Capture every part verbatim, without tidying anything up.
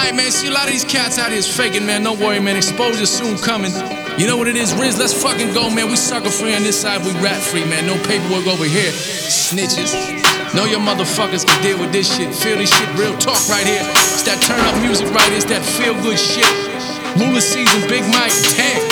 Alright, man, see a lot of these cats out here is faking, man. Don't worry, man. Exposure soon coming. You know what it is, Riz? Let's fucking go, man. We sucker free on this side, we rap free, man. No paperwork over here. Snitches. Know your motherfuckers can deal with this shit. Feel this shit, real talk right here. It's that turn up music right here. It's that feel good shit. Ruler season, Big Mike, damn.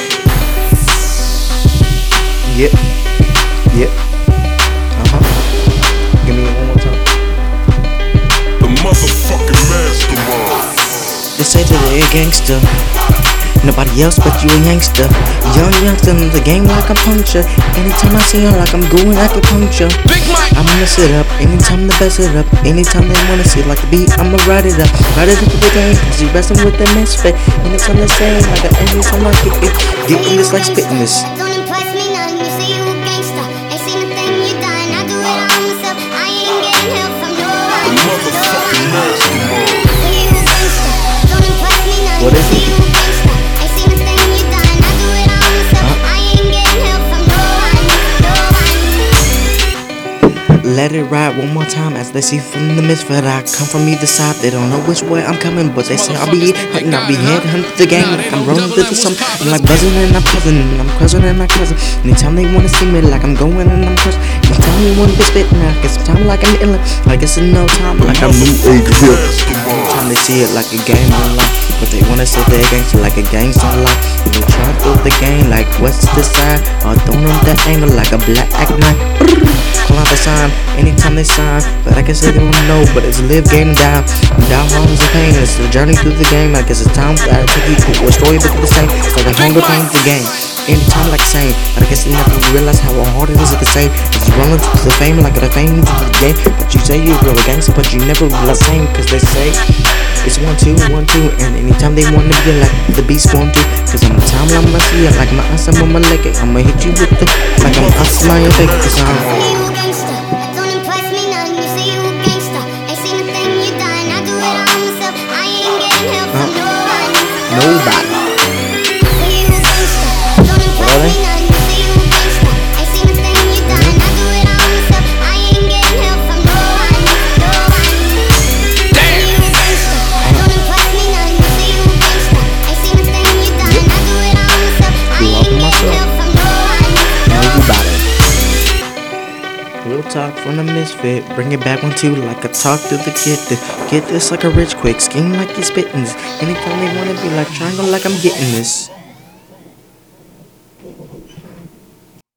Yep. Yep. Uh-huh. Give me it one more time. The motherfucking mastermind. They say that they're a gangster. Nobody else but you a youngster. Young youngster in the game like a puncher. Anytime I see her like I'm going acupuncture. Big Mike! I'm gonna sit up, anytime they best it up. Anytime they wanna see like the beat, I'ma ride it up. Ride it up to the game, cause you restin' with the misfit. Anytime they say like a anytime I kick it. Getting this like spitting this. Don't impress me none, you say you a gangster. Ain't seen a thing you done, I do it all myself. I ain't getting help from no one. The motherfucking mastermind. Say you a gangster, don't impress me none. What is you say it? you a gangster. Ain't seen a thing you done, I do it all myself. I ain't getting help from no one, no one. Let it ride one more time as they see from the misfit. I come from either side, they don't know which way I'm coming, but they say I'll be hunting, I'll be head hunting the game like I'm rolling through the sun. I'm like buzzing and I'm cousin, and I'm cousin and I'm cousin. Anytime they wanna see me like I'm going and I'm cousin. Anytime they wanna be spitting, I get some time like I'm illin', like it's in no time, like I'm new age real. Anytime they see it like a game online, but they wanna say they're gangster like a gangster online. They try to throw the game like what's the side, or throwing them that angle like a black knife. Call out the sign anytime they sign, but I can say they don't know, but it's a live game and die. Die hard as a pain, it's the journey through the game. Like it's a time for that to keep a story but the same. It's like a hunger pain the game. Anytime like same, but I guess they never realize how hard it is at the same. It's rolling to the fame like the fame to the game. But you say you're real gangster, but you never realize same, cause they say it's one two one two, and anytime they wanna be like the beast one two, cause I'm the time I'm gonna see it like my ass, I'm on my leg. I'ma hit you with the like I'm us my fake cause I'm Say you a gangster, don't impress me none. You say you a gangster, ain't seen a thing you done. I do it all myself. I ain't getting help from no one. nobody. Say you a gangster, don't impress me none. You say you a gangster, ain't seen a thing you done. I do it all myself. I ain't getting help from no one, no one. Say you a gangster, don't impress me none. You say you a gangster, ain't seen a thing you done. I do it all myself. I ain't getting help from no one, no one. Nobody. Real talk from the misfit, bring it back one two like a talk to the kid. To get this like a rich quick scheme like you're spitting this. Anytime they wanna be like triangle like I'm getting this.